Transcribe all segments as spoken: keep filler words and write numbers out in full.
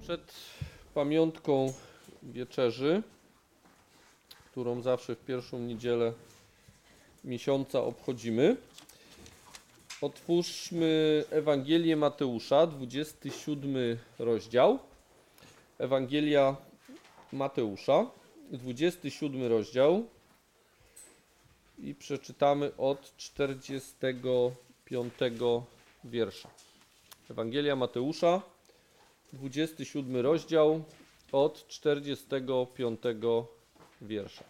Przed pamiątką wieczerzy, którą zawsze w pierwszą niedzielę miesiąca obchodzimy, otwórzmy Ewangelię Mateusza, dwudziesty siódmy rozdział. Ewangelia Mateusza, dwudziesty siódmy rozdział i przeczytamy od czterdziestego piątego wiersza. Ewangelia Mateusza, dwudziesty siódmy rozdział od czterdziestego piątego wiersza.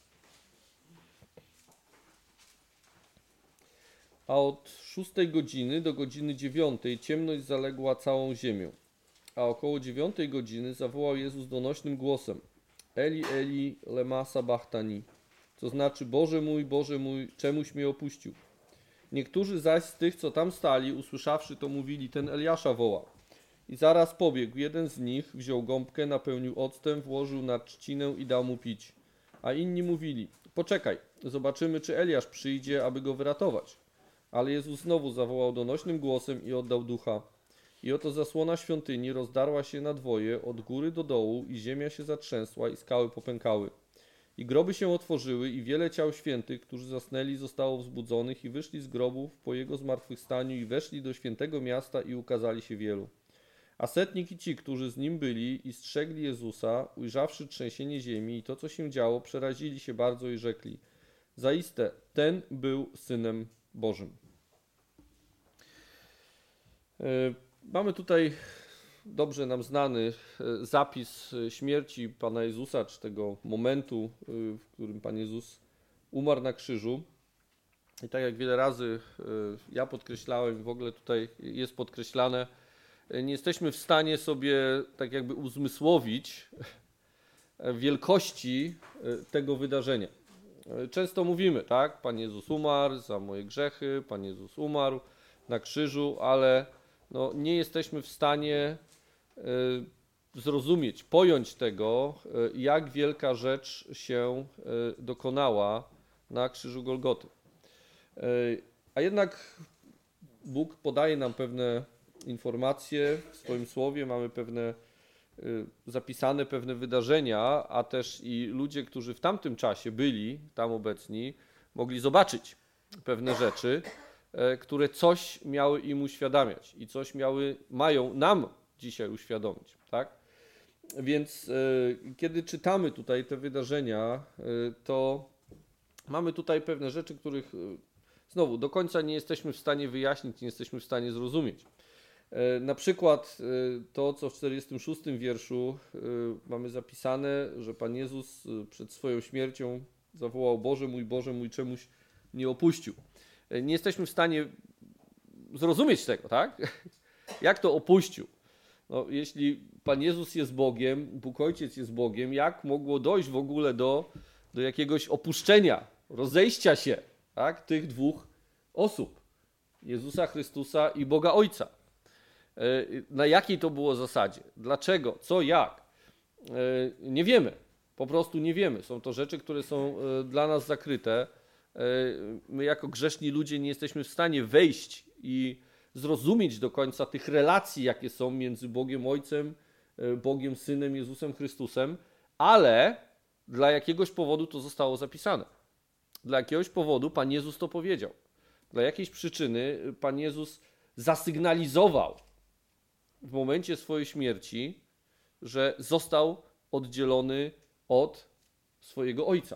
A od szóstej godziny do godziny dziewiątej ciemność zaległa całą ziemię. A około dziewiątej godziny zawołał Jezus donośnym głosem: Eli, Eli, lema sabachthani, co znaczy: Boże mój, Boże mój, czemuś mnie opuścił. Niektórzy zaś z tych, co tam stali, usłyszawszy to, mówili: ten Eliasza woła. I zaraz pobiegł jeden z nich, wziął gąbkę, napełnił octem, włożył na trzcinę i dał mu pić. A inni mówili: poczekaj, zobaczymy, czy Eliasz przyjdzie, aby go wyratować. Ale Jezus znowu zawołał donośnym głosem i oddał ducha. I oto zasłona świątyni rozdarła się na dwoje od góry do dołu i ziemia się zatrzęsła i skały popękały. I groby się otworzyły i wiele ciał świętych, którzy zasnęli, zostało wzbudzonych i wyszli z grobów po jego zmartwychwstaniu i weszli do świętego miasta i ukazali się wielu. A setnik i ci, którzy z nim byli i strzegli Jezusa, ujrzawszy trzęsienie ziemi i to, co się działo, przerazili się bardzo i rzekli: zaiste, ten był Synem Bożym. Mamy tutaj dobrze nam znany zapis śmierci Pana Jezusa, czy tego momentu, w którym Pan Jezus umarł na krzyżu. I tak jak wiele razy ja podkreślałem, i w ogóle tutaj jest podkreślane, nie jesteśmy w stanie sobie tak jakby uzmysłowić wielkości tego wydarzenia. Często mówimy, tak, Pan Jezus umarł za moje grzechy, Pan Jezus umarł na krzyżu, ale no, nie jesteśmy w stanie y, zrozumieć, pojąć tego, y, jak wielka rzecz się y, dokonała na krzyżu Golgoty. Y, a jednak Bóg podaje nam pewne informacje w swoim słowie, mamy pewne y, zapisane pewne wydarzenia, a też i ludzie, którzy w tamtym czasie byli tam obecni, mogli zobaczyć pewne rzeczy, które coś miały im uświadamiać i coś miały, mają nam dzisiaj uświadomić, tak? Więc y, kiedy czytamy tutaj te wydarzenia, y, to mamy tutaj pewne rzeczy, których y, znowu do końca nie jesteśmy w stanie wyjaśnić, nie jesteśmy w stanie zrozumieć. Y, na przykład y, to, co w czterdziestym szóstym wierszu y, mamy zapisane, że Pan Jezus y, przed swoją śmiercią zawołał: Boże mój, Boże mój, czemuś nie opuścił. Nie jesteśmy w stanie zrozumieć tego, tak? Jak to opuścił? No, jeśli Pan Jezus jest Bogiem, Bóg Ojciec jest Bogiem, jak mogło dojść w ogóle do, do jakiegoś opuszczenia, rozejścia się, tak? Tych dwóch osób, Jezusa Chrystusa i Boga Ojca? Na jakiej to było zasadzie? Dlaczego? Co? Jak? Nie wiemy. Po prostu nie wiemy. Są to rzeczy, które są dla nas zakryte. My jako grzeszni ludzie nie jesteśmy w stanie wejść i zrozumieć do końca tych relacji, jakie są między Bogiem Ojcem, Bogiem Synem, Jezusem Chrystusem, ale dla jakiegoś powodu to zostało zapisane. Dla jakiegoś powodu Pan Jezus to powiedział. Dla jakiejś przyczyny Pan Jezus zasygnalizował w momencie swojej śmierci, że został oddzielony od swojego Ojca.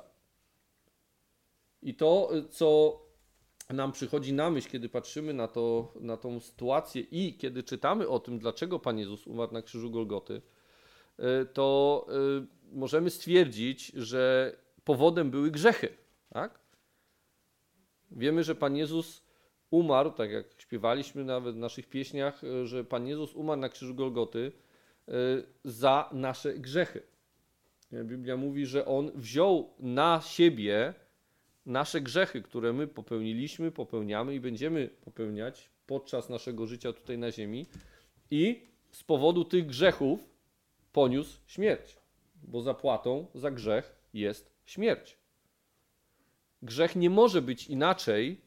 I to, co nam przychodzi na myśl, kiedy patrzymy na, to, na tą sytuację i kiedy czytamy o tym, dlaczego Pan Jezus umarł na krzyżu Golgoty, to możemy stwierdzić, że powodem były grzechy. Tak? Wiemy, że Pan Jezus umarł, tak jak śpiewaliśmy nawet w naszych pieśniach, że Pan Jezus umarł na krzyżu Golgoty za nasze grzechy. Biblia mówi, że On wziął na siebie nasze grzechy, które my popełniliśmy, popełniamy i będziemy popełniać podczas naszego życia tutaj na ziemi, i z powodu tych grzechów poniósł śmierć, bo zapłatą za grzech jest śmierć. Grzech nie może być inaczej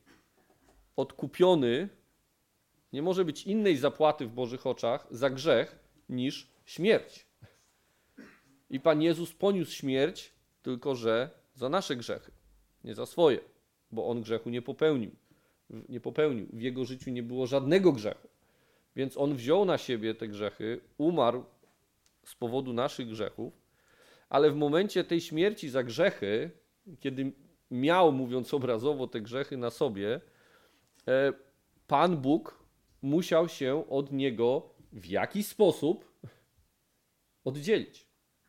odkupiony, nie może być innej zapłaty w Bożych oczach za grzech niż śmierć. I Pan Jezus poniósł śmierć, tylko że za nasze grzechy, nie za swoje, bo On grzechu nie popełnił. Nie popełnił. W Jego życiu nie było żadnego grzechu. Więc On wziął na siebie te grzechy, umarł z powodu naszych grzechów, ale w momencie tej śmierci za grzechy, kiedy miał, mówiąc obrazowo, te grzechy na sobie, Pan Bóg musiał się od Niego w jakiś sposób oddzielić.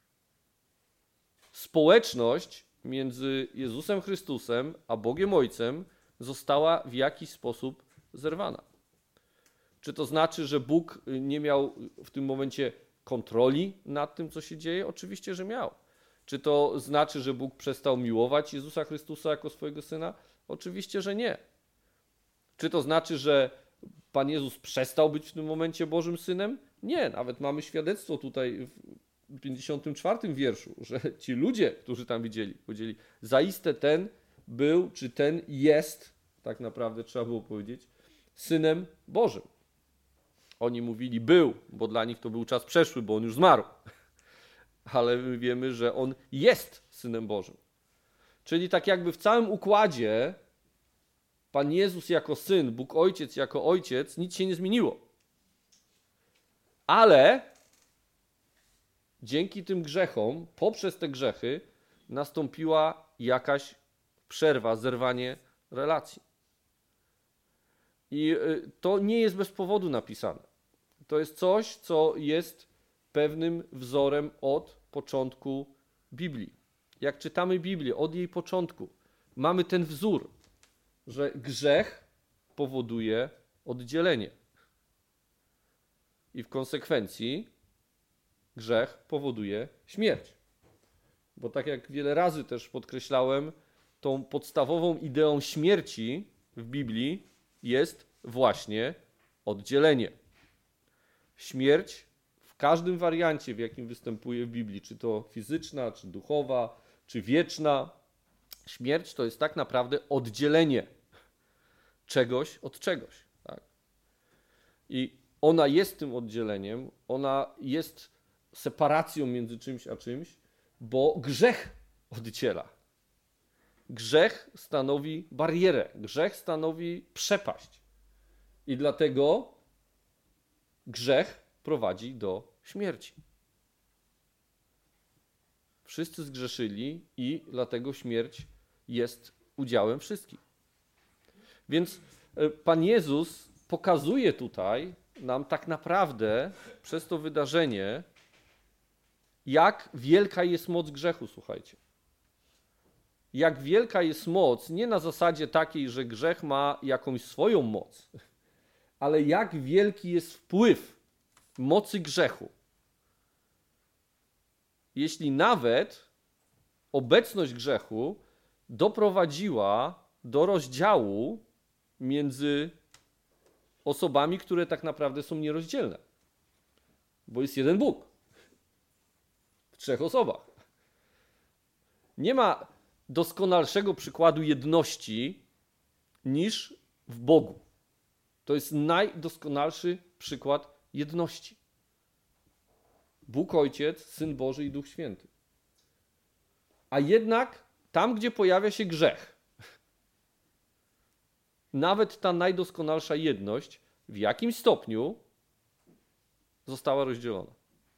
Społeczność między Jezusem Chrystusem a Bogiem Ojcem została w jakiś sposób zerwana. Czy to znaczy, że Bóg nie miał w tym momencie kontroli nad tym, co się dzieje? Oczywiście, że miał. Czy to znaczy, że Bóg przestał miłować Jezusa Chrystusa jako swojego Syna? Oczywiście, że nie. Czy to znaczy, że Pan Jezus przestał być w tym momencie Bożym Synem? Nie, nawet mamy świadectwo tutaj w pięćdziesiątym czwartym wierszu, że ci ludzie, którzy tam widzieli, powiedzieli, zaiste ten był, czy ten jest, tak naprawdę trzeba było powiedzieć, Synem Bożym. Oni mówili był, bo dla nich to był czas przeszły, bo on już zmarł. Ale my wiemy, że on jest Synem Bożym. Czyli tak jakby w całym układzie Pan Jezus jako Syn, Bóg Ojciec jako Ojciec, nic się nie zmieniło. Ale dzięki tym grzechom, poprzez te grzechy, nastąpiła jakaś przerwa, zerwanie relacji. I to nie jest bez powodu napisane. To jest coś, co jest pewnym wzorem od początku Biblii. Jak czytamy Biblię, od jej początku, mamy ten wzór, że grzech powoduje oddzielenie. I w konsekwencji grzech powoduje śmierć. Bo tak jak wiele razy też podkreślałem, tą podstawową ideą śmierci w Biblii jest właśnie oddzielenie. Śmierć w każdym wariancie, w jakim występuje w Biblii, czy to fizyczna, czy duchowa, czy wieczna, śmierć to jest tak naprawdę oddzielenie czegoś od czegoś. Tak? I ona jest tym oddzieleniem, ona jest separacją między czymś a czymś, bo grzech oddziela. Grzech stanowi barierę, grzech stanowi przepaść. I dlatego grzech prowadzi do śmierci. Wszyscy zgrzeszyli i dlatego śmierć jest udziałem wszystkich. Więc Pan Jezus pokazuje tutaj nam tak naprawdę przez to wydarzenie, jak wielka jest moc grzechu, słuchajcie. Jak wielka jest moc, nie na zasadzie takiej, że grzech ma jakąś swoją moc, ale jak wielki jest wpływ mocy grzechu. Jeśli nawet obecność grzechu doprowadziła do rozdziału między osobami, które tak naprawdę są nierozdzielne. Bo jest jeden Bóg. W trzech osobach. Nie ma doskonalszego przykładu jedności niż w Bogu. To jest najdoskonalszy przykład jedności. Bóg Ojciec, Syn Boży i Duch Święty. A jednak tam, gdzie pojawia się grzech, nawet ta najdoskonalsza jedność w jakimś stopniu została rozdzielona.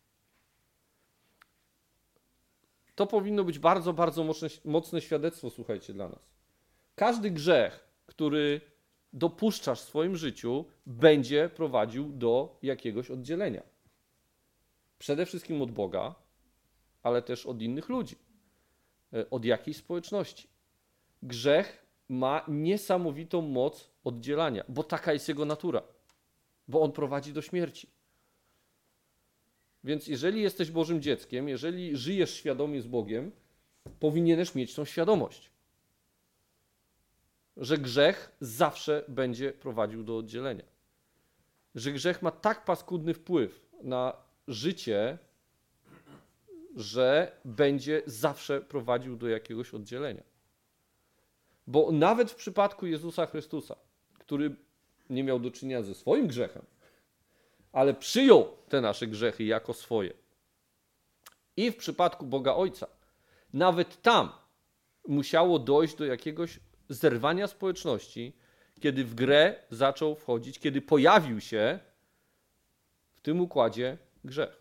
To powinno być bardzo, bardzo mocne, mocne świadectwo, słuchajcie, dla nas. Każdy grzech, który dopuszczasz w swoim życiu, będzie prowadził do jakiegoś oddzielenia. Przede wszystkim od Boga, ale też od innych ludzi, od jakiejś społeczności. Grzech ma niesamowitą moc oddzielania, bo taka jest jego natura, bo on prowadzi do śmierci. Więc jeżeli jesteś Bożym dzieckiem, jeżeli żyjesz świadomie z Bogiem, powinieneś mieć tą świadomość, że grzech zawsze będzie prowadził do oddzielenia. Że grzech ma tak paskudny wpływ na życie, że będzie zawsze prowadził do jakiegoś oddzielenia. Bo nawet w przypadku Jezusa Chrystusa, który nie miał do czynienia ze swoim grzechem, ale przyjął te nasze grzechy jako swoje, I w przypadku Boga Ojca, nawet tam musiało dojść do jakiegoś zerwania społeczności, kiedy w grę zaczął wchodzić, kiedy pojawił się w tym układzie grzech.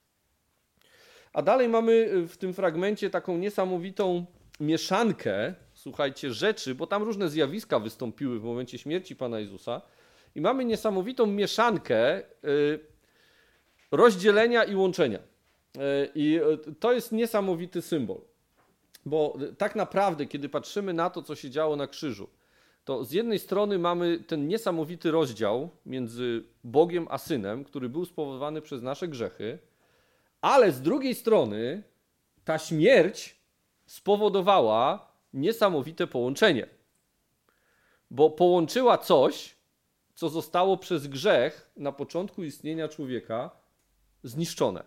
A dalej mamy w tym fragmencie taką niesamowitą mieszankę, słuchajcie, rzeczy, bo tam różne zjawiska wystąpiły w momencie śmierci Pana Jezusa i mamy niesamowitą mieszankę rozdzielenia i łączenia. I to jest niesamowity symbol, bo tak naprawdę, kiedy patrzymy na to, co się działo na krzyżu, to z jednej strony mamy ten niesamowity rozdział między Bogiem a Synem, który był spowodowany przez nasze grzechy, ale z drugiej strony ta śmierć spowodowała niesamowite połączenie, bo połączyła coś, co zostało przez grzech na początku istnienia człowieka zniszczone.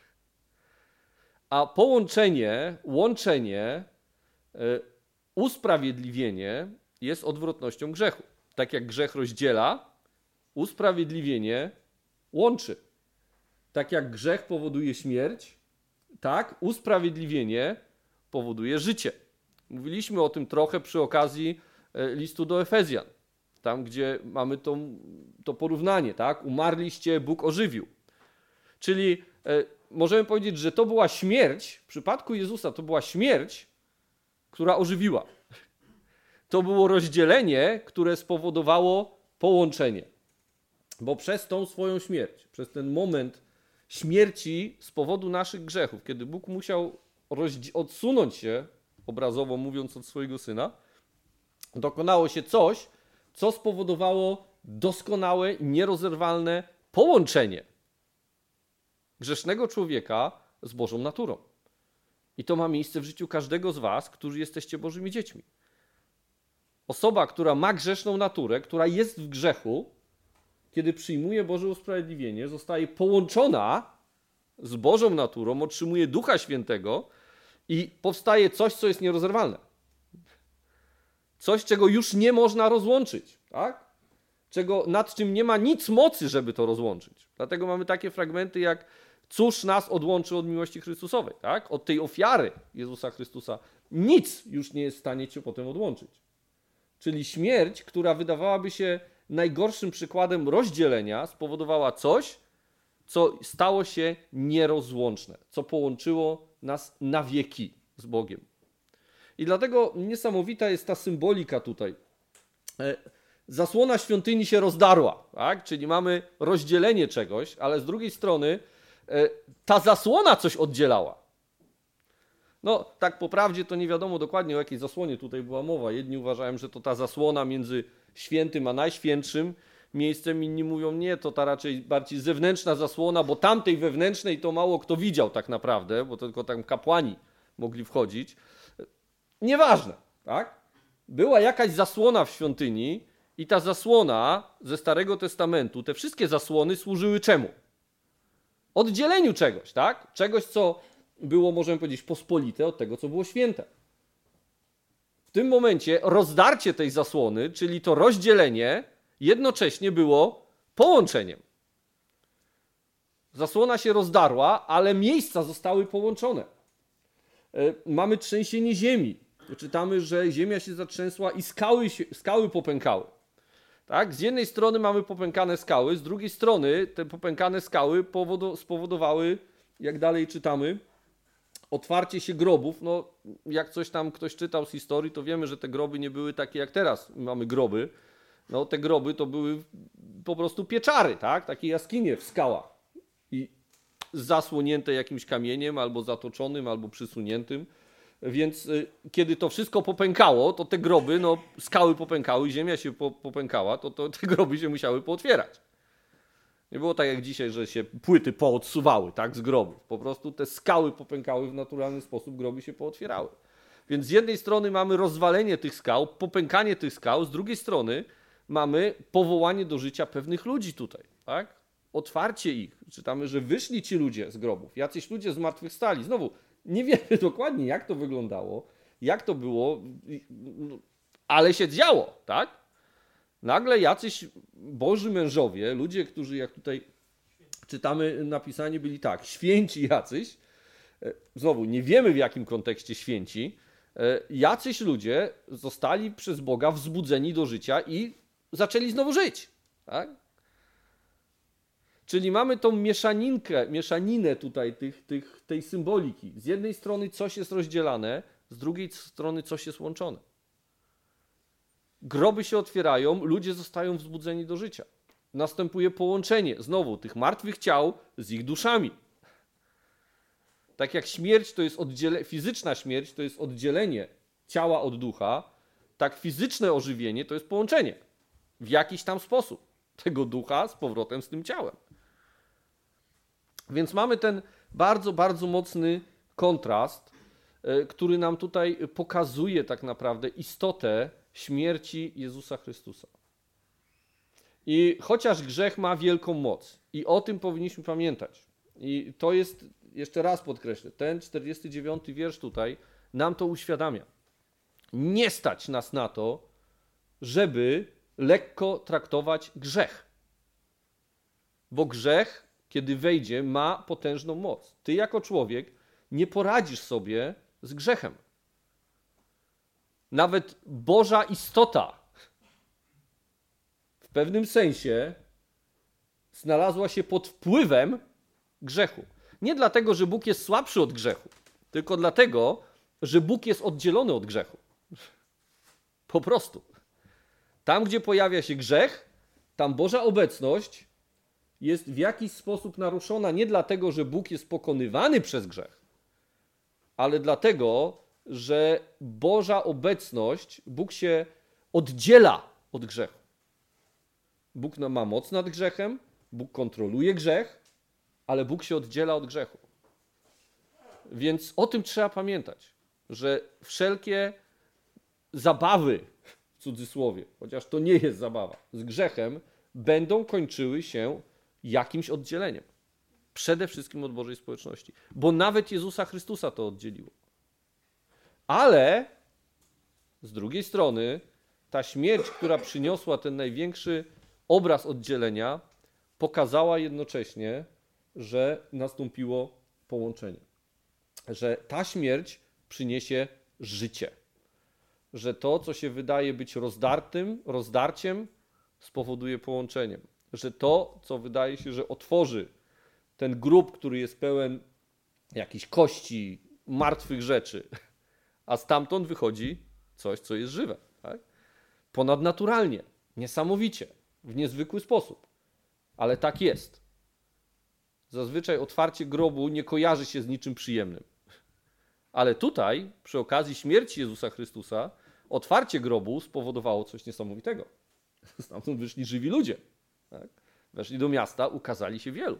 A połączenie, łączenie, usprawiedliwienie jest odwrotnością grzechu. Tak jak grzech rozdziela, usprawiedliwienie łączy. Tak jak grzech powoduje śmierć, tak usprawiedliwienie powoduje życie. Mówiliśmy o tym trochę przy okazji listu do Efezjan, tam gdzie mamy to, to porównanie, tak? Umarliście, Bóg ożywił. Czyli e, możemy powiedzieć, że to była śmierć, w przypadku Jezusa to była śmierć, która ożywiła. To było rozdzielenie, które spowodowało połączenie. Bo przez tą swoją śmierć, przez ten moment śmierci z powodu naszych grzechów, kiedy Bóg musiał odsunąć się, obrazowo mówiąc, od swojego Syna, dokonało się coś, co spowodowało doskonałe i nierozerwalne połączenie grzesznego człowieka z Bożą naturą. I to ma miejsce w życiu każdego z was, którzy jesteście Bożymi dziećmi. Osoba, która ma grzeszną naturę, która jest w grzechu, kiedy przyjmuje Boże usprawiedliwienie, zostaje połączona z Bożą naturą, otrzymuje Ducha Świętego i powstaje coś, co jest nierozerwalne. Coś, czego już nie można rozłączyć, tak? Czego, nad czym nie ma nic mocy, żeby to rozłączyć. Dlatego mamy takie fragmenty jak cóż nas odłączy od miłości Chrystusowej, tak? Od tej ofiary Jezusa Chrystusa. Nic już nie jest w stanie cię potem odłączyć. Czyli śmierć, która wydawałaby się najgorszym przykładem rozdzielenia, spowodowała coś, co stało się nierozłączne, co połączyło nas na wieki z Bogiem. I dlatego niesamowita jest ta symbolika tutaj. Zasłona świątyni się rozdarła, tak? Czyli mamy rozdzielenie czegoś, ale z drugiej strony ta zasłona coś oddzielała. No, tak po prawdzie to nie wiadomo dokładnie, o jakiej zasłonie tutaj była mowa. Jedni uważają, że to ta zasłona między świętym a najświętszym miejscem, inni mówią, nie, to ta raczej bardziej zewnętrzna zasłona, bo tamtej wewnętrznej to mało kto widział tak naprawdę, bo tylko tam kapłani mogli wchodzić. Nieważne, tak? Była jakaś zasłona w świątyni i ta zasłona ze Starego Testamentu, te wszystkie zasłony służyły czemu? Oddzieleniu czegoś, tak? Czegoś, co było, możemy powiedzieć, pospolite od tego, co było święte. W tym momencie rozdarcie tej zasłony, czyli to rozdzielenie, jednocześnie było połączeniem. Zasłona się rozdarła, ale miejsca zostały połączone. Mamy trzęsienie ziemi. Czytamy, że ziemia się zatrzęsła i skały, się, skały popękały. Tak? Z jednej strony mamy popękane skały, z drugiej strony te popękane skały spowodowały, jak dalej czytamy, otwarcie się grobów. No, jak coś tam ktoś czytał z historii, to wiemy, że te groby nie były takie jak teraz mamy groby. No, te groby to były po prostu pieczary, tak? Takie jaskinie w skałach. I zasłonięte jakimś kamieniem, albo zatoczonym, albo przysuniętym. Więc y, kiedy to wszystko popękało, to te groby, no skały popękały, ziemia się po, popękała, to, to te groby się musiały pootwierać. Nie było tak jak dzisiaj, że się płyty poodsuwały, tak, z grobów. Po prostu te skały popękały w naturalny sposób, groby się pootwierały. Więc z jednej strony mamy rozwalenie tych skał, popękanie tych skał, z drugiej strony mamy powołanie do życia pewnych ludzi tutaj, tak? Otwarcie ich. Czytamy, że wyszli ci ludzie z grobów, jacyś ludzie zmartwychwstali. Znowu, nie wiemy dokładnie, jak to wyglądało, jak to było, ale się działo, tak? Nagle jacyś Boży mężowie, ludzie, którzy, jak tutaj czytamy napisanie, byli tak, święci jacyś, znowu nie wiemy w jakim kontekście święci, jacyś ludzie zostali przez Boga wzbudzeni do życia i zaczęli znowu żyć. Tak? Czyli mamy tą mieszaninkę, mieszaninę tutaj tych, tych, tej symboliki. Z jednej strony coś jest rozdzielane, z drugiej strony coś jest łączone. Groby się otwierają, ludzie zostają wzbudzeni do życia. Następuje połączenie znowu tych martwych ciał z ich duszami. Tak jak śmierć to jest oddzielenie, fizyczna śmierć to jest oddzielenie ciała od ducha, tak fizyczne ożywienie to jest połączenie w jakiś tam sposób tego ducha z powrotem z tym ciałem. Więc mamy ten bardzo, bardzo mocny kontrast, który nam tutaj pokazuje tak naprawdę istotę śmierci Jezusa Chrystusa. I chociaż grzech ma wielką moc i o tym powinniśmy pamiętać. I to jest, jeszcze raz podkreślę, ten czterdziesty dziewiąty wiersz tutaj nam to uświadamia. Nie stać nas na to, żeby lekko traktować grzech. Bo grzech, kiedy wejdzie, ma potężną moc. Ty jako człowiek nie poradzisz sobie z grzechem. Nawet Boża istota w pewnym sensie znalazła się pod wpływem grzechu. Nie dlatego, że Bóg jest słabszy od grzechu, tylko dlatego, że Bóg jest oddzielony od grzechu. Po prostu. Tam, gdzie pojawia się grzech, tam Boża obecność jest w jakiś sposób naruszona nie dlatego, że Bóg jest pokonywany przez grzech, ale dlatego, że Boża obecność, Bóg się oddziela od grzechu. Bóg ma moc nad grzechem, Bóg kontroluje grzech, ale Bóg się oddziela od grzechu. Więc o tym trzeba pamiętać, że wszelkie zabawy, w cudzysłowie, chociaż to nie jest zabawa, z grzechem, będą kończyły się jakimś oddzieleniem. Przede wszystkim od Bożej społeczności. Bo nawet Jezusa Chrystusa to oddzieliło. Ale z drugiej strony ta śmierć, która przyniosła ten największy obraz oddzielenia, pokazała jednocześnie, że nastąpiło połączenie. Że ta śmierć przyniesie życie. Że to, co się wydaje być rozdartym, rozdarciem, spowoduje połączeniem. Że to, co wydaje się, że otworzy ten grób, który jest pełen jakichś kości, martwych rzeczy, a stamtąd wychodzi coś, co jest żywe. Tak? Ponadnaturalnie, niesamowicie, w niezwykły sposób. Ale tak jest. Zazwyczaj otwarcie grobu nie kojarzy się z niczym przyjemnym. Ale tutaj, przy okazji śmierci Jezusa Chrystusa, otwarcie grobu spowodowało coś niesamowitego. Stamtąd wyszli żywi ludzie. Tak? Weszli do miasta, ukazali się wielu.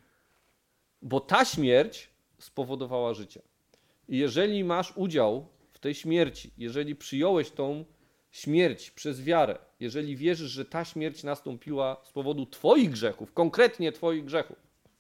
Bo ta śmierć spowodowała życie. I jeżeli masz udział w tej śmierci, jeżeli przyjąłeś tą śmierć przez wiarę, jeżeli wierzysz, że ta śmierć nastąpiła z powodu twoich grzechów, konkretnie twoich grzechów,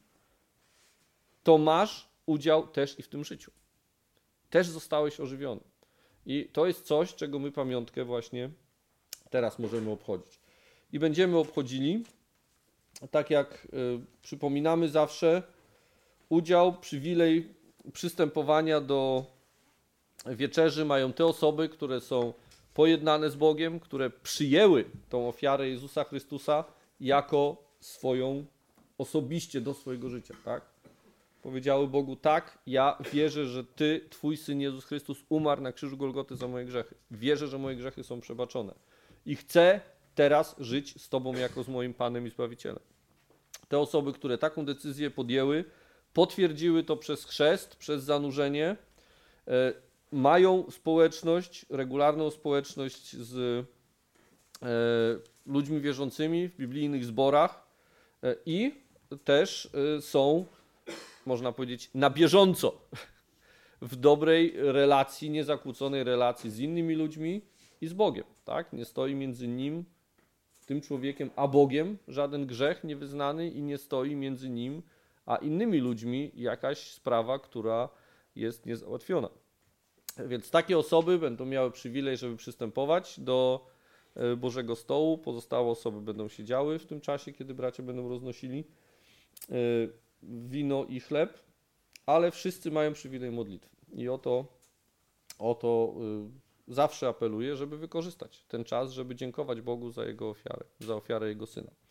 to masz udział też i w tym życiu. Też zostałeś ożywiony. I to jest coś, czego my pamiątkę właśnie teraz możemy obchodzić. I będziemy obchodzili, tak jak y, przypominamy zawsze, udział, przywilej przystępowania do wieczerzy mają te osoby, które są pojednane z Bogiem, które przyjęły tą ofiarę Jezusa Chrystusa jako swoją, osobiście do swojego życia. Tak? Powiedziały Bogu, tak, ja wierzę, że Ty, Twój Syn Jezus Chrystus umarł na krzyżu Golgoty za moje grzechy. Wierzę, że moje grzechy są przebaczone. I chcę teraz żyć z Tobą jako z moim Panem i Zbawicielem. Te osoby, które taką decyzję podjęły, potwierdziły to przez chrzest, przez zanurzenie, e, mają społeczność, regularną społeczność z e, ludźmi wierzącymi w biblijnych zborach e, i też e, są, można powiedzieć, na bieżąco w dobrej relacji, niezakłóconej relacji z innymi ludźmi i z Bogiem. Tak? Nie stoi między nim, tym człowiekiem, a Bogiem żaden grzech niewyznany i nie stoi między nim a innymi ludźmi jakaś sprawa, która jest niezałatwiona. Więc takie osoby będą miały przywilej, żeby przystępować do Bożego Stołu. Pozostałe osoby będą siedziały w tym czasie, kiedy bracia będą roznosili wino i chleb. ale wszyscy mają przywilej modlitwy. I o to, o to y, zawsze apeluję, żeby wykorzystać ten czas, żeby dziękować Bogu za Jego ofiarę, za ofiarę Jego Syna.